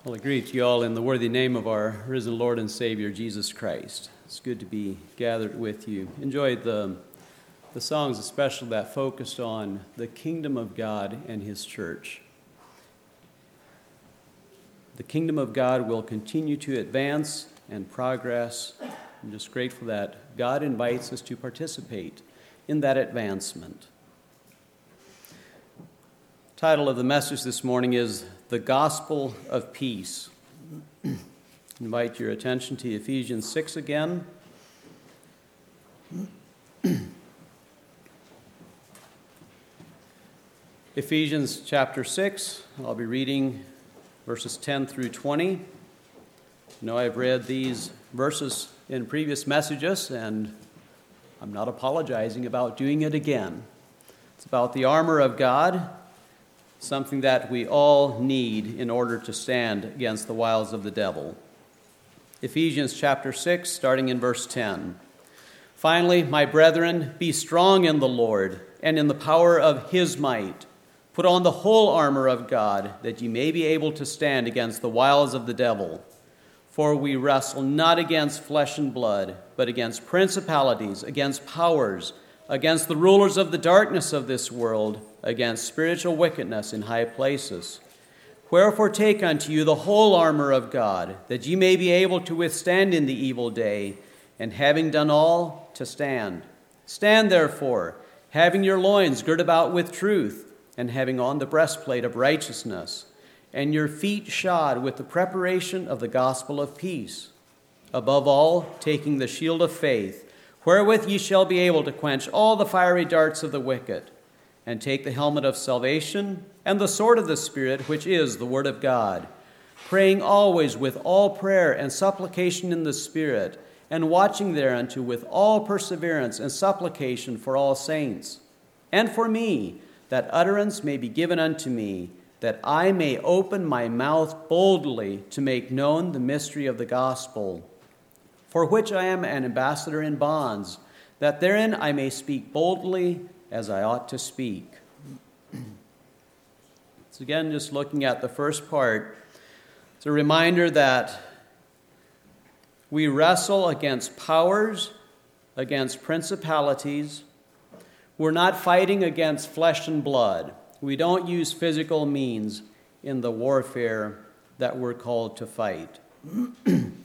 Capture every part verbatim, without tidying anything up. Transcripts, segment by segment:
Well, I greet you all in the worthy name of our risen Lord and Savior, Jesus Christ. It's good to be gathered with you. Enjoyed the, the songs, especially that focused on the kingdom of God and His church. The kingdom of God will continue to advance and progress. I'm just grateful that God invites us to participate in that advancement. The title of the message this morning is The Gospel of Peace. I invite your attention to Ephesians six again. Ephesians chapter six, I'll be reading verses ten through twenty. You know, I've read these verses in previous messages, and I'm not apologizing about doing it again. It's about the armor of God, something that we all need in order to stand against the wiles of the devil. Ephesians chapter six, starting in verse ten. Finally, my brethren, be strong in the Lord and in the power of His might. Put on the whole armor of God, that ye may be able to stand against the wiles of the devil. For we wrestle not against flesh and blood, but against principalities, against powers, against the rulers of the darkness of this world, against spiritual wickedness in high places. Wherefore take unto you the whole armor of God, that ye may be able to withstand in the evil day, and having done all, to stand. Stand therefore, having your loins girt about with truth, and having on the breastplate of righteousness, and your feet shod with the preparation of the gospel of peace. Above all, taking the shield of faith, wherewith ye shall be able to quench all the fiery darts of the wicked, and take the helmet of salvation and the sword of the Spirit, which is the word of God, praying always with all prayer and supplication in the Spirit, and watching thereunto with all perseverance and supplication for all saints, and for me, that utterance may be given unto me, that I may open my mouth boldly to make known the mystery of the gospel, for which I am an ambassador in bonds, that therein I may speak boldly as I ought to speak. So again, just looking at the first part, it's a reminder that we wrestle against powers, against principalities. We're not fighting against flesh and blood. We don't use physical means in the warfare that we're called to fight. And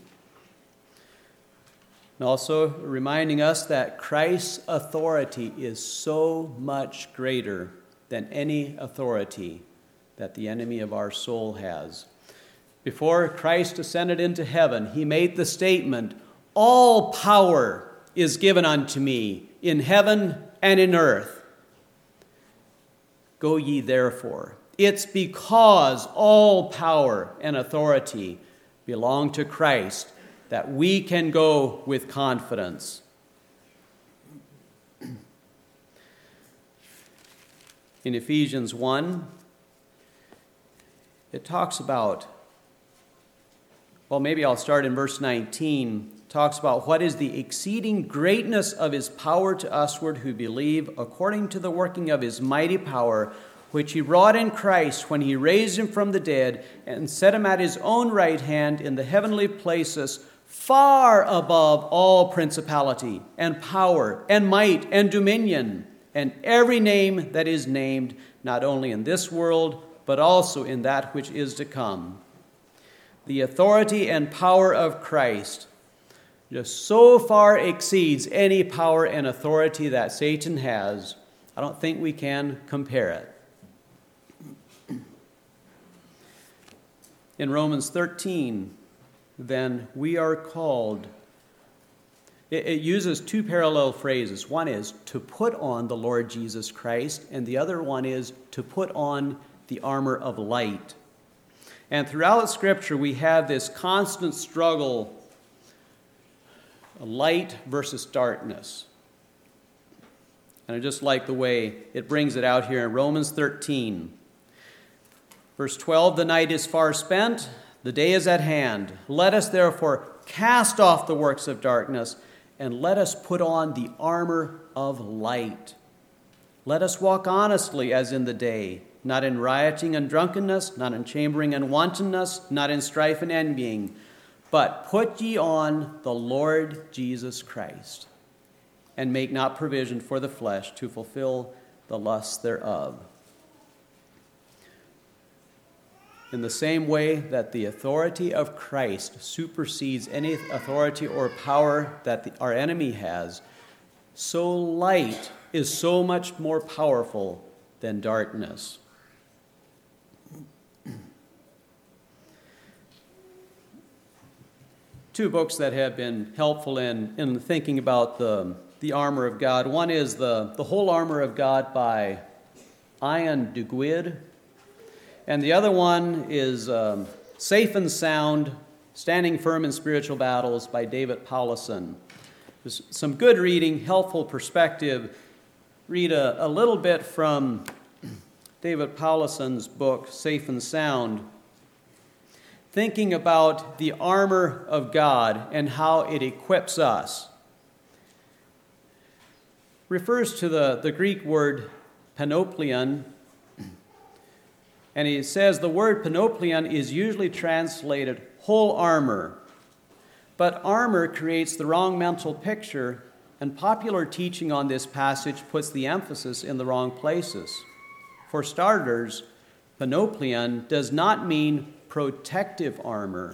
also reminding us that Christ's authority is so much greater than any authority that the enemy of our soul has. Before Christ ascended into heaven, he made the statement, all power is given unto me in heaven and in earth. Go ye therefore. It's because all power and authority belong to Christ that we can go with confidence. In Ephesians one, it talks about, well, maybe I'll start in verse nineteen, talks about what is the exceeding greatness of His power to usward who believe, according to the working of His mighty power, which He wrought in Christ when He raised Him from the dead and set Him at His own right hand in the heavenly places, far above all principality and power and might and dominion, and every name that is named, not only in this world, but also in that which is to come. The authority and power of Christ just so far exceeds any power and authority that Satan has. I don't think we can compare it. In Romans thirteen, then we are called, it, it uses two parallel phrases. One is to put on the Lord Jesus Christ, and the other one is to put on the armor of light. And throughout Scripture, we have this constant struggle, light versus darkness. And I just like the way it brings it out here in Romans thirteen. Verse twelve, the night is far spent, the day is at hand. Let us therefore cast off the works of darkness, and let us put on the armor of light. Let us walk honestly as in the day, not in rioting and drunkenness, not in chambering and wantonness, not in strife and envying. But put ye on the Lord Jesus Christ, and make not provision for the flesh to fulfill the lusts thereof. In the same way that the authority of Christ supersedes any authority or power that the, our enemy has, so light is so much more powerful than darkness. Two books that have been helpful in, in thinking about the, the armor of God. One is the, the Whole Armor of God by Ian Duguid. And the other one is um, Safe and Sound, Standing Firm in Spiritual Battles by David Powlison. There's some good reading, helpful perspective. Read a, a little bit from David Powlison's book, Safe and Sound, thinking about the armor of God and how it equips us. Refers to the, the Greek word panopleon, and he says the word panopleon is usually translated whole armor. But armor creates the wrong mental picture, and popular teaching on this passage puts the emphasis in the wrong places. For starters, panopleon does not mean protective armor.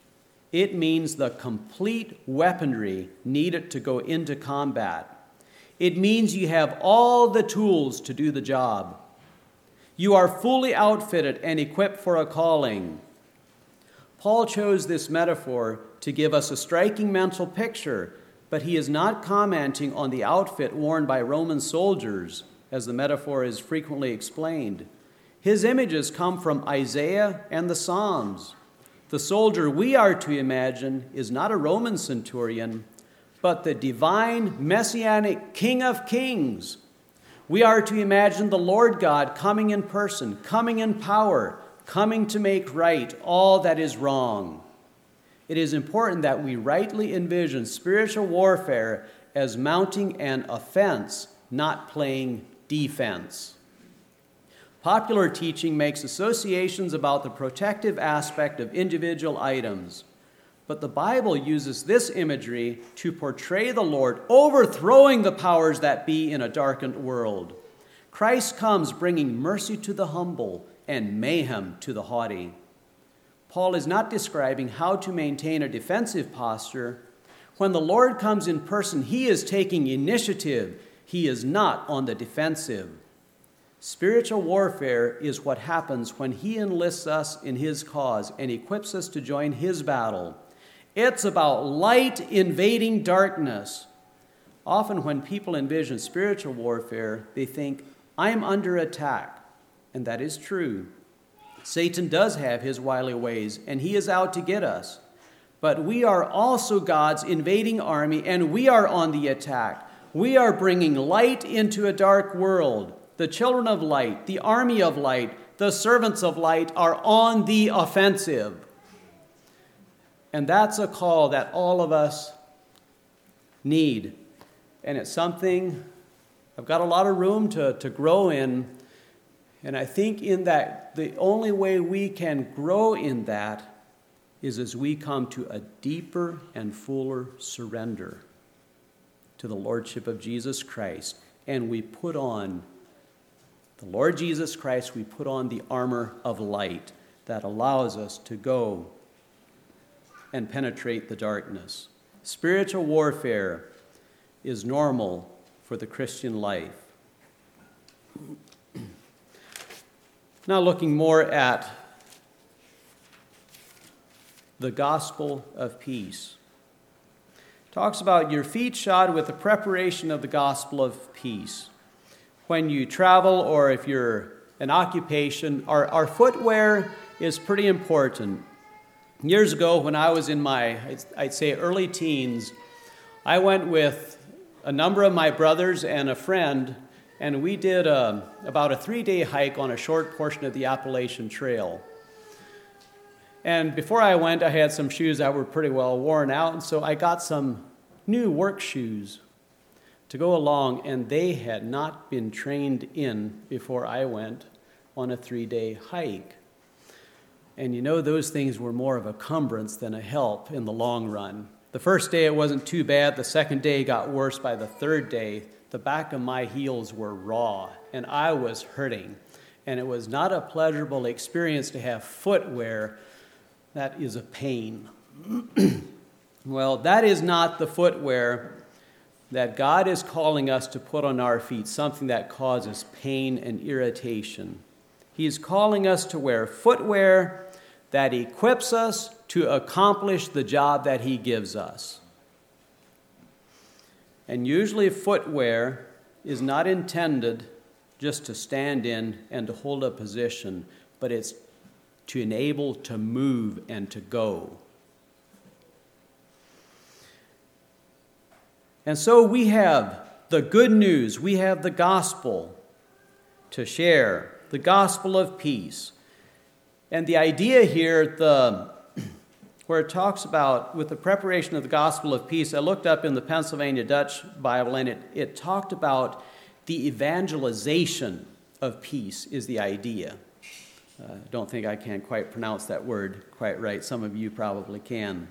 It means the complete weaponry needed to go into combat. It means you have all the tools to do the job. You are fully outfitted and equipped for a calling. Paul chose this metaphor to give us a striking mental picture, but he is not commenting on the outfit worn by Roman soldiers, as the metaphor is frequently explained. His images come from Isaiah and the Psalms. The soldier we are to imagine is not a Roman centurion, but the divine, messianic King of Kings. We are to imagine the Lord God coming in person, coming in power, coming to make right all that is wrong. It is important that we rightly envision spiritual warfare as mounting an offense, not playing defense. Popular teaching makes associations about the protective aspect of individual items, but the Bible uses this imagery to portray the Lord overthrowing the powers that be in a darkened world. Christ comes bringing mercy to the humble and mayhem to the haughty. Paul is not describing how to maintain a defensive posture. When the Lord comes in person, he is taking initiative. He is not on the defensive. Spiritual warfare is what happens when he enlists us in his cause and equips us to join his battle. It's about light invading darkness. Often when people envision spiritual warfare, they think, I'm under attack. And that is true. Satan does have his wily ways, and he is out to get us. But we are also God's invading army, and we are on the attack. We are bringing light into a dark world. The children of light, the army of light, the servants of light are on the offensive. And that's a call that all of us need. And it's something I've got a lot of room to, to grow in. And I think in that, the only way we can grow in that is as we come to a deeper and fuller surrender to the Lordship of Jesus Christ. And we put on the Lord Jesus Christ, we put on the armor of light that allows us to go and penetrate the darkness. Spiritual warfare is normal for the Christian life. Now looking more at the gospel of peace. Talks about your feet shod with the preparation of the gospel of peace. When you travel or if you're an occupation, our, our footwear is pretty important. Years ago, when I was in my, I'd say, early teens, I went with a number of my brothers and a friend, and we did a, about a three-day hike on a short portion of the Appalachian Trail. And before I went, I had some shoes that were pretty well worn out, and so I got some new work shoes to go along, and they had not been trained in before I went on a three-day hike. And you know, those things were more of a cumbrance than a help in the long run. The first day it wasn't too bad. The second day got worse. By the third day, the back of my heels were raw, and I was hurting. And it was not a pleasurable experience to have footwear that is a pain. Well, that is not the footwear that God is calling us to put on our feet, something that causes pain and irritation. He is calling us to wear footwear that equips us to accomplish the job that he gives us. And usually footwear is not intended just to stand in and to hold a position, but it's to enable to move and to go. And so we have the good news, we have the gospel to share, the gospel of peace. And the idea here, the where it talks about with the preparation of the gospel of peace, I looked up in the Pennsylvania Dutch Bible, and it, it talked about the evangelization of peace is the idea. I uh, don't think I can quite pronounce that word quite right. Some of you probably can.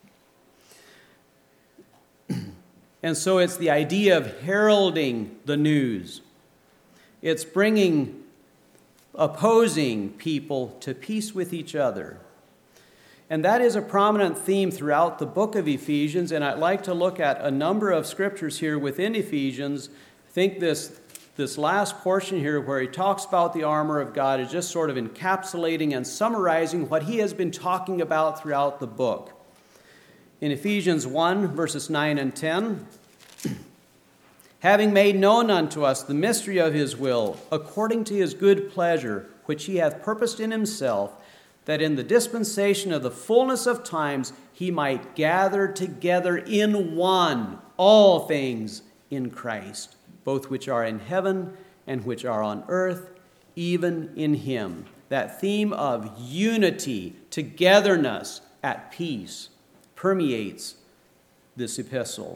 And so it's the idea of heralding the news. It's bringing opposing people to peace with each other. And that is a prominent theme throughout the book of Ephesians, and I'd like to look at a number of scriptures here within Ephesians. I think this, this last portion here where he talks about the armor of God is just sort of encapsulating and summarizing what he has been talking about throughout the book. In Ephesians one, verses nine and ten, having made known unto us the mystery of his will, according to his good pleasure, which he hath purposed in himself, that in the dispensation of the fullness of times he might gather together in one all things in Christ, both which are in heaven and which are on earth, even in him. That theme of unity, togetherness, at peace, permeates this epistle.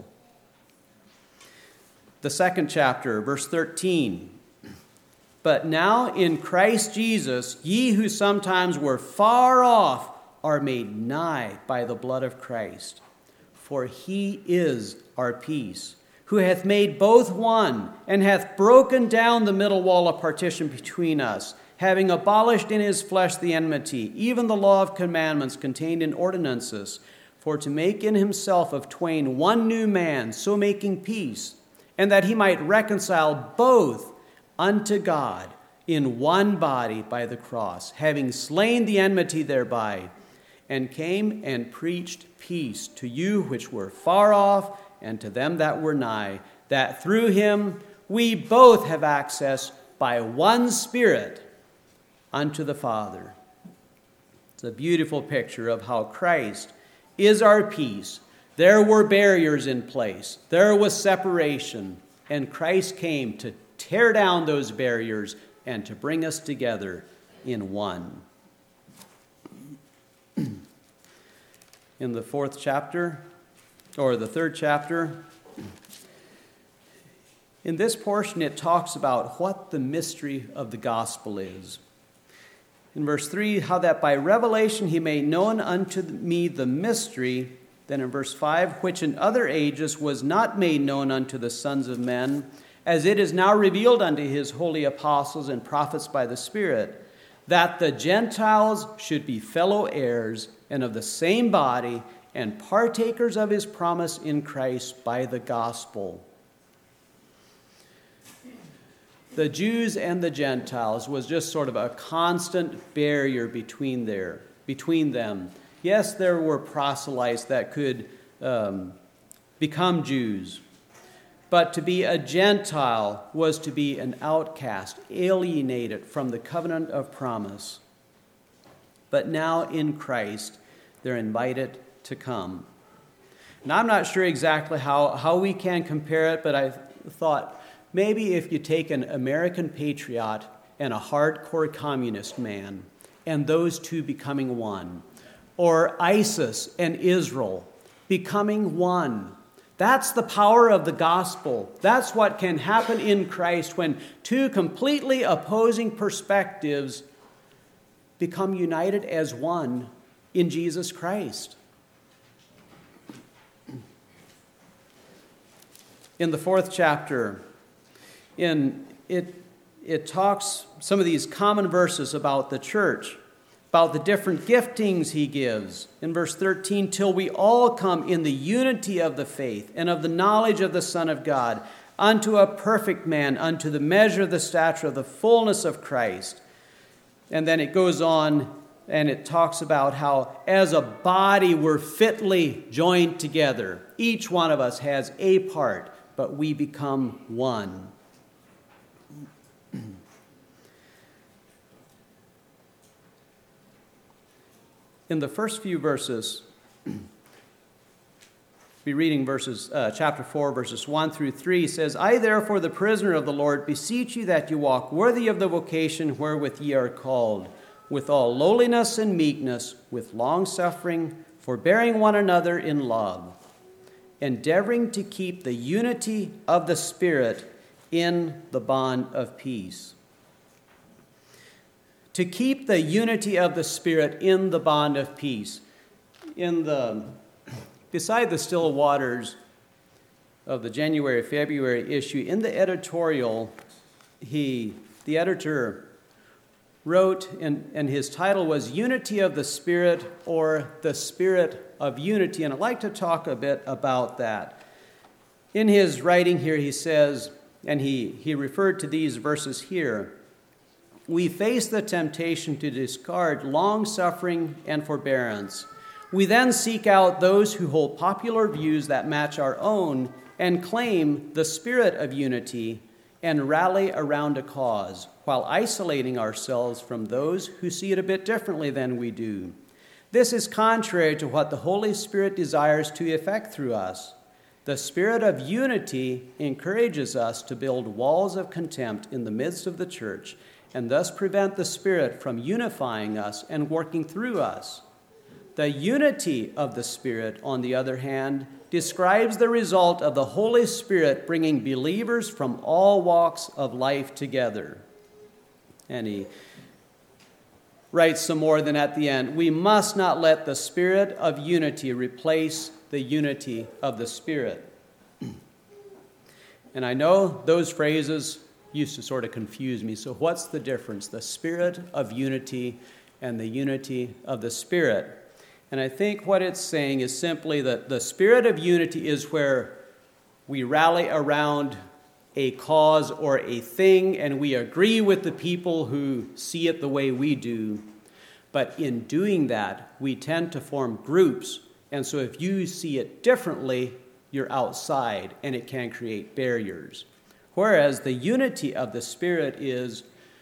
The second chapter, verse thirteen. But now in Christ Jesus, ye who sometimes were far off are made nigh by the blood of Christ. For he is our peace, who hath made both one, and hath broken down the middle wall of partition between us, having abolished in his flesh the enmity, even the law of commandments contained in ordinances, for to make in himself of twain one new man, so making peace, and that he might reconcile both unto God in one body by the cross, having slain the enmity thereby, and came and preached peace to you which were far off, and to them that were nigh, that through him we both have access by one Spirit unto the Father. It's a beautiful picture of how Christ is our peace. There were barriers in place. There was separation. And Christ came to tear down those barriers and to bring us together in one. In the fourth chapter, or the third chapter, in this portion it talks about what the mystery of the gospel is. In verse three, how that by revelation he made known unto me the mystery. Then in verse five, which in other ages was not made known unto the sons of men, as it is now revealed unto his holy apostles and prophets by the Spirit, that the Gentiles should be fellow heirs and of the same body, and partakers of his promise in Christ by the gospel. The Jews and the Gentiles was just sort of a constant barrier between there, between them. Yes, there were proselytes that could um, become Jews, but to be a Gentile was to be an outcast, alienated from the covenant of promise. But now in Christ, they're invited to come. Now, I'm not sure exactly how, how we can compare it, but I thought maybe if you take an American patriot and a hardcore communist man, and those two becoming one, or ISIS and Israel becoming one, That's the power of the gospel. That's what can happen in Christ when two completely opposing perspectives become united as one in Jesus Christ. In the fourth chapter, in it, it talks some of these common verses about the church, about the different giftings he gives. In verse thirteen, till we all come in the unity of the faith and of the knowledge of the Son of God, unto a perfect man, unto the measure of the stature of the fullness of Christ. And then it goes on and it talks about how as a body we're fitly joined together. Each one of us has a part, but we become one. In the first few verses, be reading verses, uh, chapter four, verses one through three, says, I therefore, the prisoner of the Lord, beseech you that you walk worthy of the vocation wherewith ye are called, with all lowliness and meekness, with long-suffering, forbearing one another in love, endeavoring to keep the unity of the Spirit in the bond of peace. To keep the unity of the Spirit in the bond of peace. In the, beside the still waters of the January-February issue, in the editorial, he, the editor wrote, and, and his title was Unity of the Spirit, or the Spirit of Unity, and I'd like to talk a bit about that. In his writing here, he says, and he, he referred to these verses here, we face the temptation to discard long-suffering and forbearance. We then seek out those who hold popular views that match our own and claim the spirit of unity and rally around a cause, while isolating ourselves from those who see it a bit differently than we do. This is contrary to what the Holy Spirit desires to effect through us. The spirit of unity encourages us to build walls of contempt in the midst of the church and thus prevent the Spirit from unifying us and working through us. The unity of the Spirit, on the other hand, describes the result of the Holy Spirit bringing believers from all walks of life together. And he writes some more than at the end, we must not let the spirit of unity replace the unity of the Spirit. And I know those phrases used to sort of confuse me. So what's the difference? The spirit of unity and the unity of the Spirit. And I think what it's saying is simply that the spirit of unity is where we rally around a cause or a thing and we agree with the people who see it the way we do. But in doing that, we tend to form groups. And so if you see it differently, you're outside and it can create barriers. Whereas the unity of the Spirit is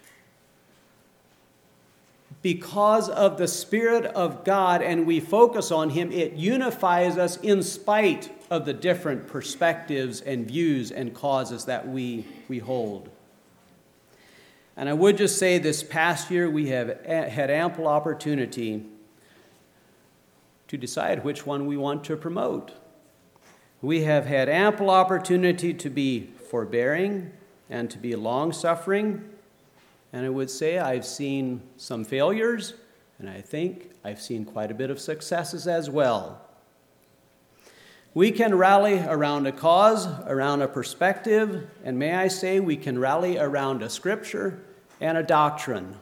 because of the Spirit of God and we focus on Him, it unifies us in spite of the different perspectives and views and causes that we, we hold. And I would just say this past year we have had ample opportunity to decide which one we want to promote. We have had ample opportunity to be forbearing and to be long-suffering. And I would say I've seen some failures, and I think I've seen quite a bit of successes as well. We can rally around a cause, around a perspective, and may I say we can rally around a scripture and a doctrine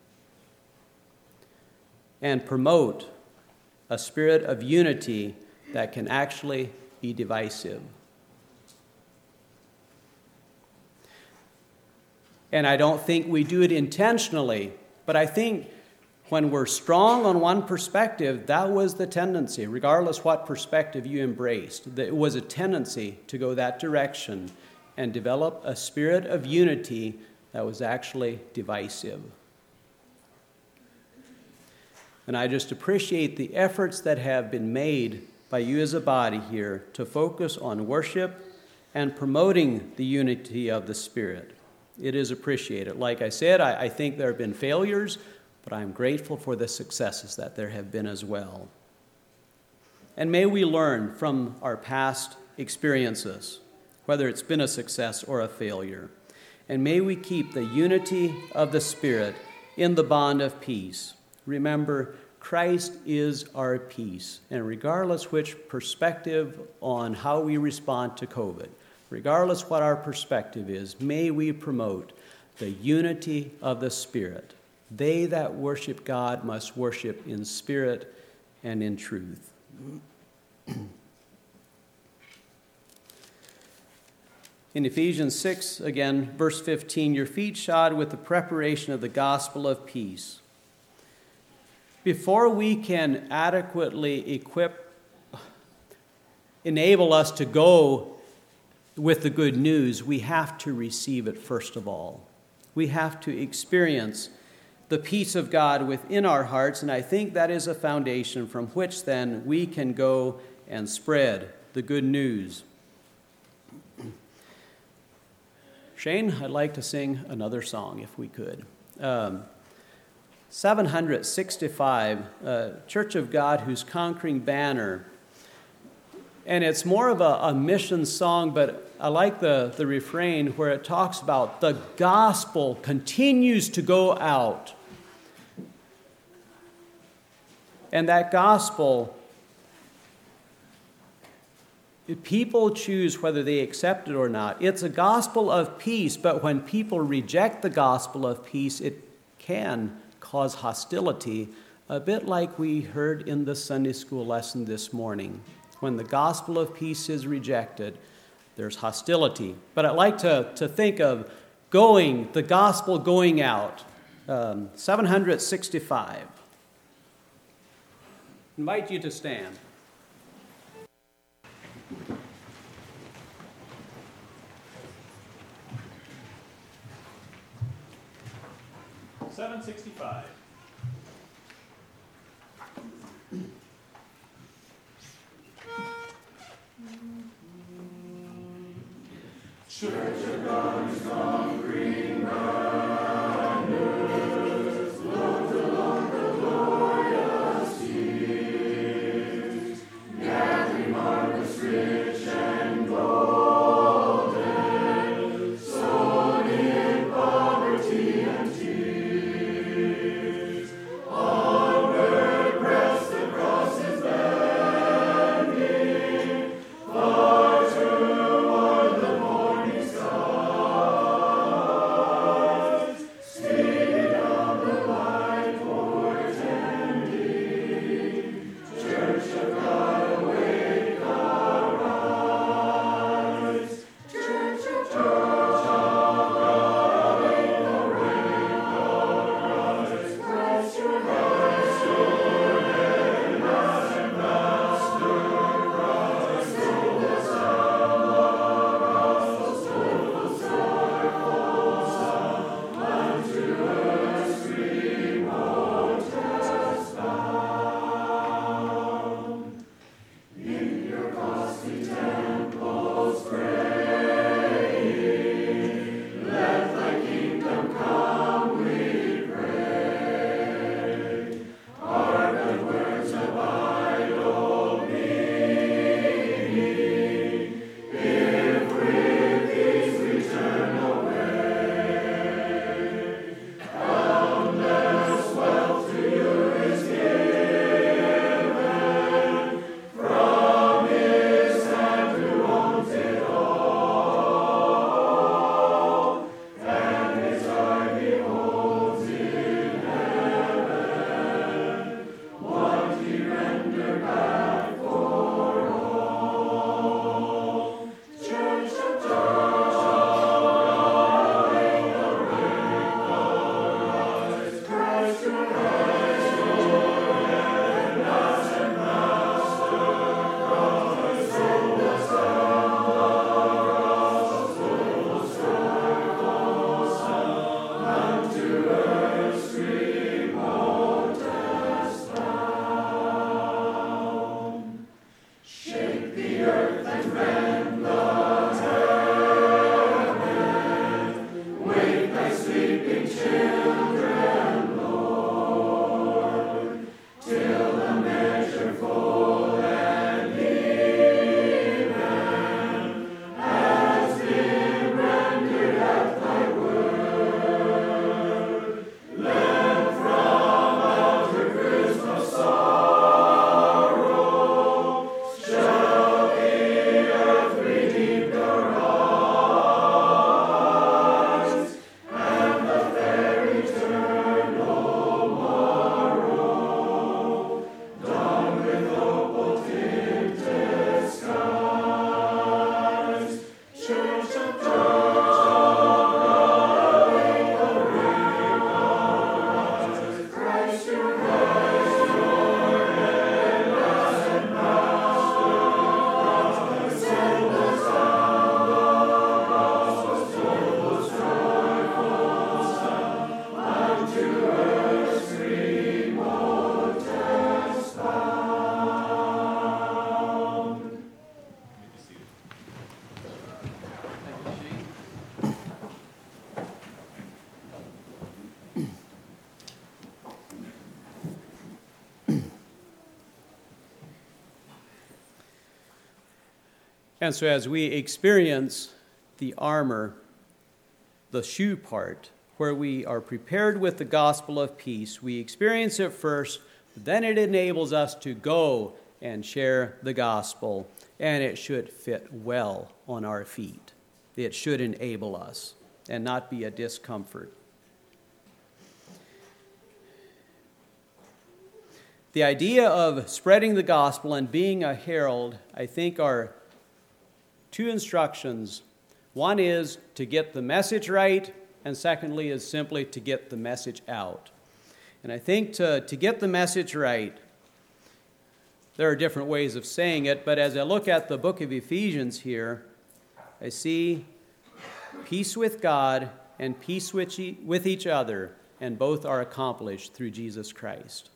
and promote a spirit of unity that can actually be divisive. And I don't think we do it intentionally, but I think when we're strong on one perspective, that was the tendency, regardless what perspective you embraced. It was a tendency to go that direction and develop a spirit of unity that was actually divisive. And I just appreciate the efforts that have been made by you as a body here to focus on worship and promoting the unity of the Spirit. It is appreciated. Like I said, I, I think there have been failures, but I'm grateful for the successes that there have been as well. And may we learn from our past experiences, whether it's been a success or a failure. And may we keep the unity of the Spirit in the bond of peace. Remember, Christ is our peace. And regardless which perspective on how we respond to COVID, regardless what our perspective is, may we promote the unity of the Spirit. They that worship God must worship in spirit and in truth. In Ephesians six, again, verse fifteen, your feet shod with the preparation of the gospel of peace. Before we can adequately equip, enable us to go with the good news, we have to receive it first of all. We have to experience the peace of God within our hearts, and I think that is a foundation from which then we can go and spread the good news. Shane, I'd like to sing another song if we could. Um, seven sixty-five, uh, Church of God Whose Conquering Banner. And it's more of a, a mission song, but I like the, the refrain where it talks about the gospel continues to go out. And that gospel, people choose whether they accept it or not. It's a gospel of peace, but when people reject the gospel of peace, it can cause hostility, a bit like we heard in the Sunday school lesson this morning. When the gospel of peace is rejected, there's hostility. But I'd like to, to think of going, the gospel going out. Um, seven sixty-five. I invite you to stand. seven sixty-five. Church of God is conquering banners, float along the glorious years, gathering harvest rich and golden, sown in poverty and tears. Onward press the cross is bending, far toward the morning sky. And so as we experience the armor, the shoe part, where we are prepared with the gospel of peace, we experience it first, but then it enables us to go and share the gospel, and it should fit well on our feet. It should enable us and not be a discomfort. The idea of spreading the gospel and being a herald, I think, are two instructions. One is to get the message right, and secondly is simply to get the message out. And I think to, to get the message right, there are different ways of saying it, but as I look at the book of Ephesians here, I see peace with God and peace with each other, and both are accomplished through Jesus Christ.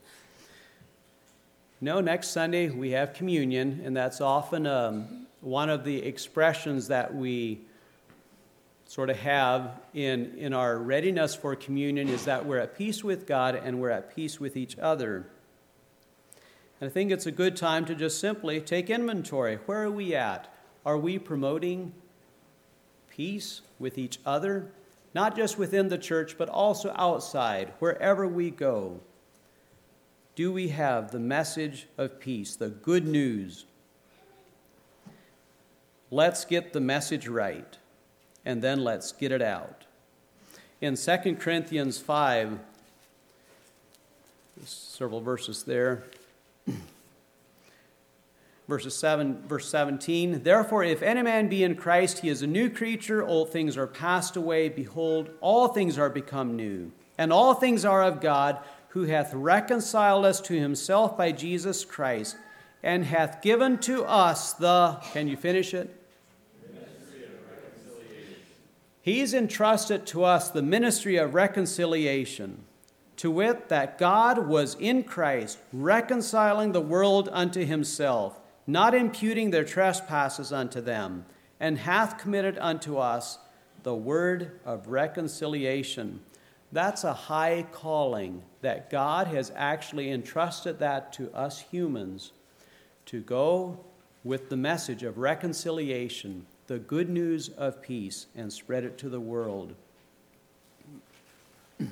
No, next Sunday we have communion, and that's often um, one of the expressions that we sort of have in, in our readiness for communion is that we're at peace with God and we're at peace with each other. And I think it's a good time to just simply take inventory. Where are we at? Are we promoting peace with each other? Not just within the church, but also outside, wherever we go. Do we have the message of peace, the good news? Let's get the message right, and then let's get it out. In Second Corinthians five, several verses there, verses seven, verse seventeen, therefore, if any man be in Christ, he is a new creature. Old things are passed away. Behold, all things are become new. And all things are of God, who hath reconciled us to himself by Jesus Christ, and hath given to us the, can you finish it? Ministry of reconciliation. He's entrusted to us the ministry of reconciliation, to wit, that God was in Christ, reconciling the world unto himself, not imputing their trespasses unto them, and hath committed unto us the word of reconciliation. That's a high calling that God has actually entrusted that to us humans, to go with the message of reconciliation, the good news of peace, and spread it to the world. It's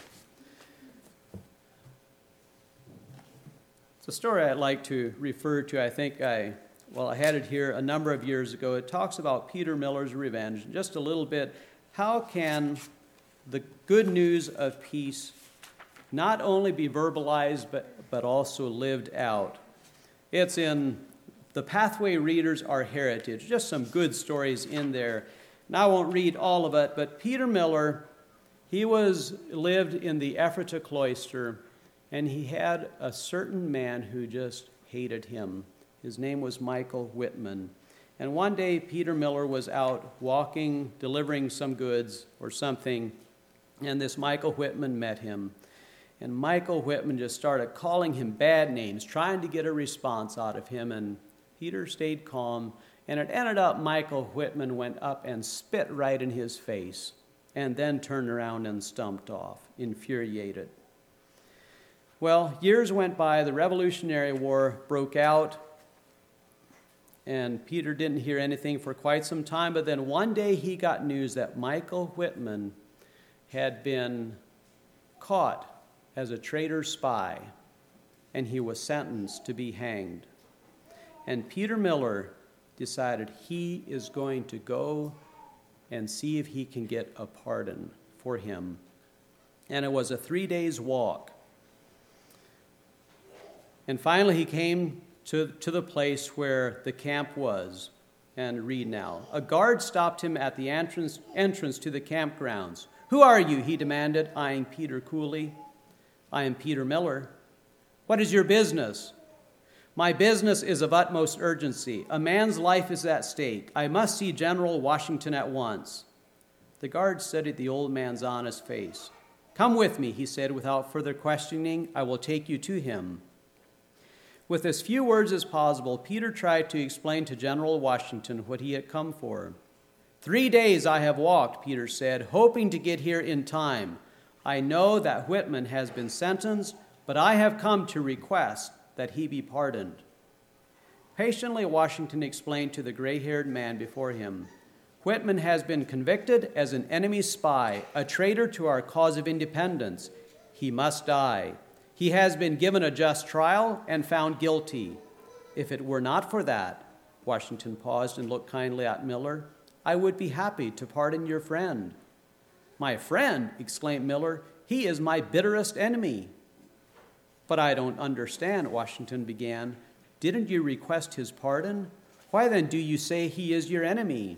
a story I'd like to refer to. I think I, well, I had it here a number of years ago. It talks about Peter Miller's revenge. Just a little bit, how can the good news of peace not only be verbalized, but, but also lived out? It's in The Pathway Readers, Our Heritage. Just some good stories in there. And I won't read all of it, but Peter Miller, he was lived in the Ephrata cloister, and he had a certain man who just hated him. His name was Michael Whitman. And one day, Peter Miller was out walking, delivering some goods or something, and this Michael Whitman met him. And Michael Whitman just started calling him bad names, trying to get a response out of him. And Peter stayed calm. And it ended up Michael Whitman went up and spit right in his face, and then turned around and stumped off, infuriated. Well, years went by. The Revolutionary War broke out. And Peter didn't hear anything for quite some time. But then one day he got news that Michael Whitman had been caught as a traitor spy, and he was sentenced to be hanged. And Peter Miller decided he is going to go and see if he can get a pardon for him. And it was a three days walk. And finally he came to, to the place where the camp was. And read now. A guard stopped him at the entrance, entrance to the campgrounds. Who are you? He demanded, eyeing Peter coolly. I am Peter Miller. What is your business? My business is of utmost urgency. A man's life is at stake. I must see General Washington at once. The guard studied the old man's honest face. Come with me, he said without further questioning. I will take you to him. With as few words as possible, Peter tried to explain to General Washington what he had come for. Three days I have walked, Peter said, hoping to get here in time. I know that Whitman has been sentenced, but I have come to request that he be pardoned. Patiently, Washington explained to the gray-haired man before him, Whitman has been convicted as an enemy spy, a traitor to our cause of independence. He must die. He has been given a just trial and found guilty. If it were not for that, Washington paused and looked kindly at Miller, I would be happy to pardon your friend. My friend, exclaimed Miller, he is my bitterest enemy. But I don't understand, Washington began. Didn't you request his pardon? Why then do you say he is your enemy?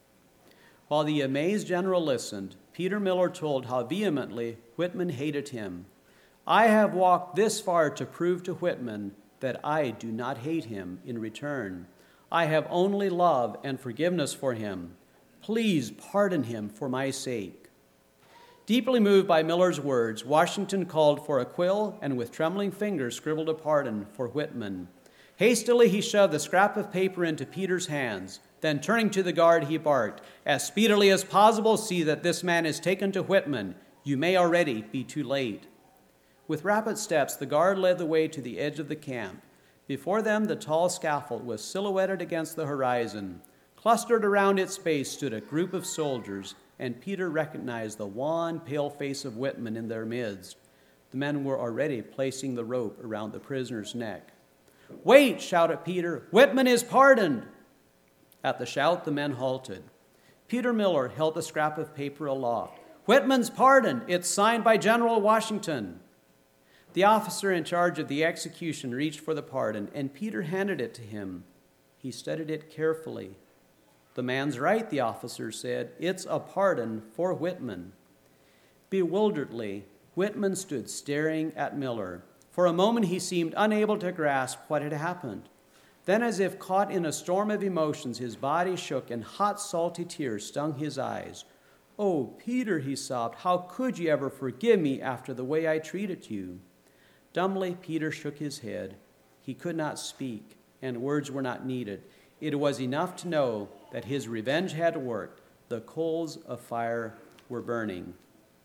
While the amazed general listened, Peter Miller told how vehemently Whitman hated him. I have walked this far to prove to Whitman that I do not hate him in return. I have only love and forgiveness for him. Please pardon him for my sake. Deeply moved by Miller's words, Washington called for a quill and with trembling fingers scribbled a pardon for Whitman. Hastily he shoved the scrap of paper into Peter's hands. Then turning to the guard, he barked, as speedily as possible, see that this man is taken to Whitman. You may already be too late. With rapid steps, the guard led the way to the edge of the camp. Before them, the tall scaffold was silhouetted against the horizon. Clustered around its base stood a group of soldiers, and Peter recognized the wan, pale face of Whitman in their midst. The men were already placing the rope around the prisoner's neck. Wait, shouted Peter. Whitman is pardoned. At the shout, the men halted. Peter Miller held the scrap of paper aloft. Whitman's pardoned. It's signed by General Washington. The officer in charge of the execution reached for the pardon, and Peter handed it to him. He studied it carefully. The man's right, the officer said. It's a pardon for Whitman. Bewilderedly, Whitman stood staring at Miller. For a moment, he seemed unable to grasp what had happened. Then, as if caught in a storm of emotions, his body shook and hot, salty tears stung his eyes. Oh, Peter, he sobbed, how could you ever forgive me after the way I treated you? Dumbly, Peter shook his head. He could not speak, and words were not needed. It was enough to know that his revenge had worked. The coals of fire were burning.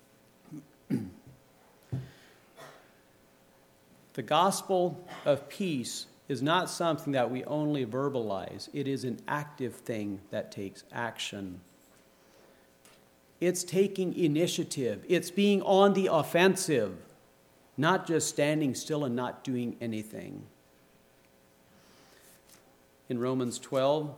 The gospel of peace is not something that we only verbalize. It is an active thing that takes action. It's taking initiative. It's being on the offensive, not just standing still and not doing anything. In Romans twelve,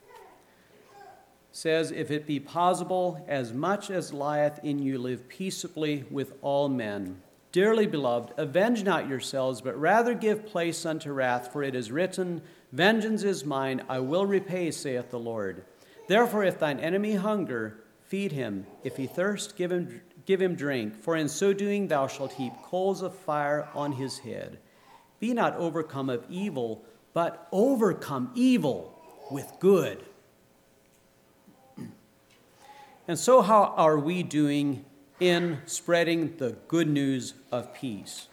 says, if it be possible, as much as lieth in you, live peaceably with all men. Dearly beloved, avenge not yourselves, but rather give place unto wrath, for it is written, vengeance is mine, I will repay, saith the Lord. Therefore, if thine enemy hunger, feed him. If he thirst, give him, give him drink, for in so doing thou shalt heap coals of fire on his head. Be not overcome of evil, but overcome evil with good. And so how are we doing in spreading the good news of peace?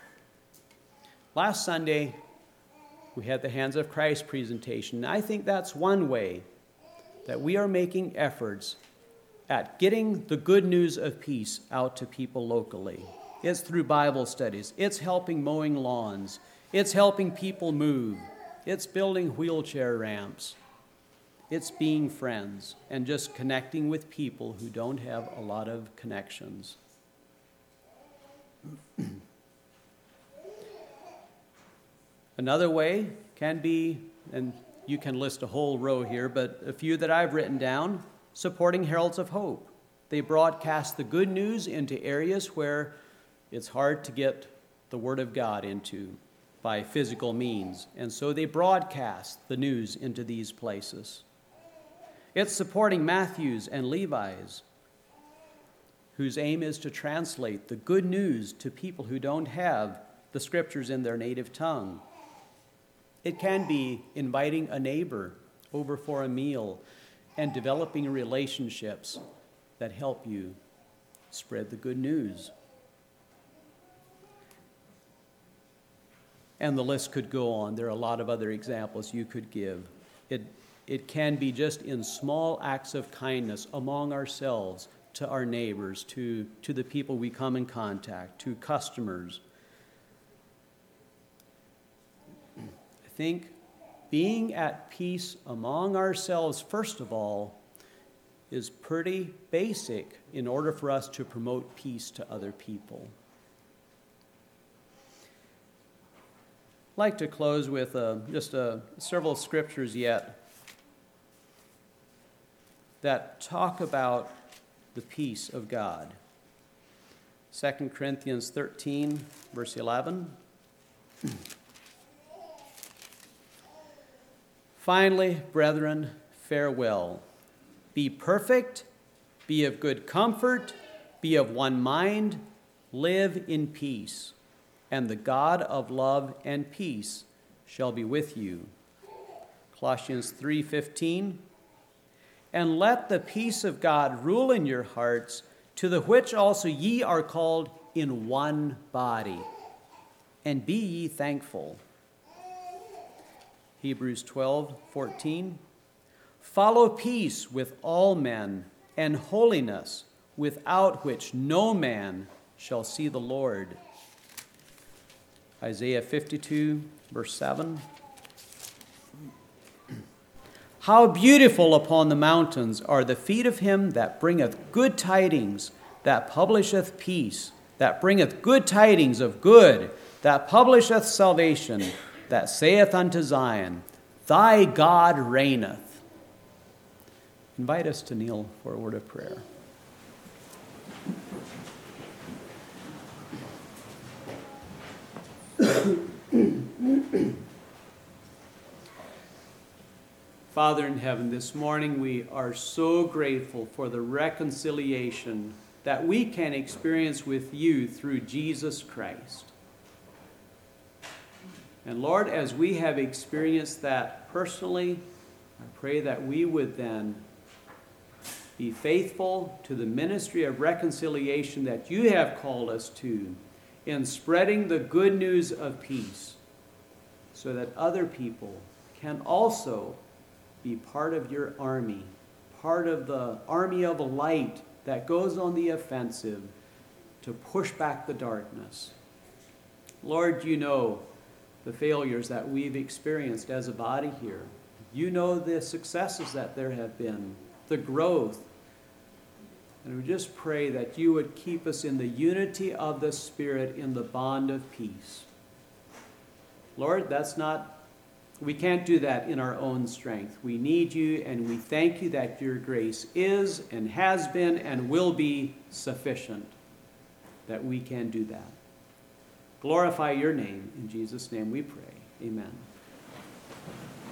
Last Sunday, we had the Hands of Christ presentation. And I think that's one way that we are making efforts at getting the good news of peace out to people locally. It's through Bible studies. It's helping mowing lawns. It's helping people move. It's building wheelchair ramps. It's being friends and just connecting with people who don't have a lot of connections. Another way can be, and you can list a whole row here, but a few that I've written down, supporting Heralds of Hope. They broadcast the good news into areas where it's hard to get the Word of God into by physical means, and so they broadcast the news into these places. It's supporting Matthews and Levi's, whose aim is to translate the good news to people who don't have the scriptures in their native tongue. It can be inviting a neighbor over for a meal and developing relationships that help you spread the good news. And the list could go on. There are a lot of other examples you could give. It It can be just in small acts of kindness among ourselves, to our neighbors, to, to the people we come in contact, to customers. I think being at peace among ourselves, first of all, is pretty basic in order for us to promote peace to other people. I'd like to close with uh, just uh, several scriptures yet that talk about the peace of God. Second Corinthians thirteen, verse eleven. Finally, brethren, farewell. Be perfect, be of good comfort, be of one mind, live in peace, and the God of love and peace shall be with you. Colossians three fifteen. And let the peace of God rule in your hearts, to the which also ye are called in one body, and be ye thankful. Hebrews twelve fourteen. Follow peace with all men, and holiness, without which no man shall see the Lord. Isaiah fifty-two, verse seven. How beautiful upon the mountains are the feet of him that bringeth good tidings, that publisheth peace, that bringeth good tidings of good, that publisheth salvation, that saith unto Zion, Thy God reigneth. Invite us to kneel for a word of prayer. Father in heaven, this morning we are so grateful for the reconciliation that we can experience with you through Jesus Christ. And Lord, as we have experienced that personally, I pray that we would then be faithful to the ministry of reconciliation that you have called us to in spreading the good news of peace so that other people can also be part of your army, part of the army of light that goes on the offensive to push back the darkness. Lord, you know the failures that we've experienced as a body here. You know the successes that there have been, the growth. And we just pray that you would keep us in the unity of the Spirit in the bond of peace. Lord, that's not We can't do that in our own strength. We need you, and we thank you that your grace is and has been and will be sufficient, that we can do that. Glorify your name. In Jesus' name we pray. Amen.